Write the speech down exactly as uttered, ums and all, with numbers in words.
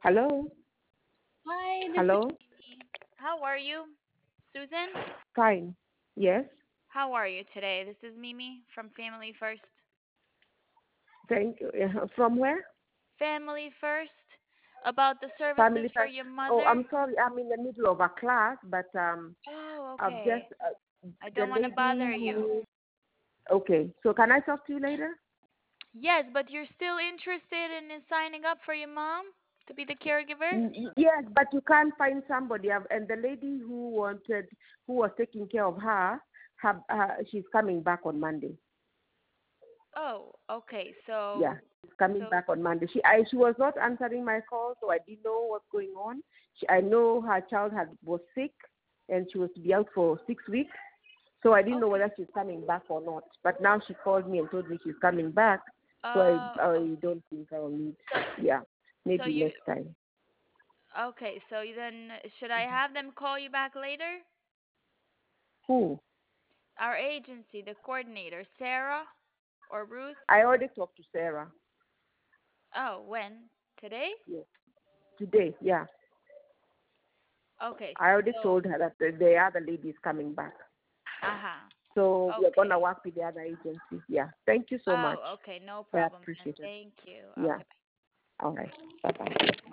Hello? Hi, this is Hello? Mimi. How are you? Susan? Fine. Yes. How are you today? This is Mimi from Family First. Thank you. Uh, From where? Family First? About the services Family for First. your Oh, mother? I'm sorry. I'm in the middle of a class, but um, Oh, I've just okay. uh, I the don't want to lady bother you. who. Okay. So can I talk to you later? Yes, but you're still interested in in signing up for your mom to be the caregiver? Y- y- Yes, but you can't find somebody. I've- And the lady who wanted, who was taking care of her, have, uh, she's coming back on Monday. Oh, okay. Yeah, So, she's coming so, back on Monday. She, I, she was not answering my call, so I didn't know what's going on. She, I know her child had was sick, and she was to be out for six weeks. So I didn't know okay. whether she's coming back or not. But now she called me and told me she's coming back. So I, Uh, I don't think I'll need. so, Yeah, so maybe you, next time. okay. So then, should I have them call you back later? Who? Our agency, the coordinator, Sarah or Ruth? I already talked to Sarah. Oh, when? Today? Yes. Today, yeah. Okay, I already so, told her that the, the other lady is coming back. uh-huh. So we're Okay. gonna work with the other agency. Yeah. Thank you so much. Oh, okay, no I problem then. appreciate it. Thank you. Yeah. Okay. All right. Bye bye.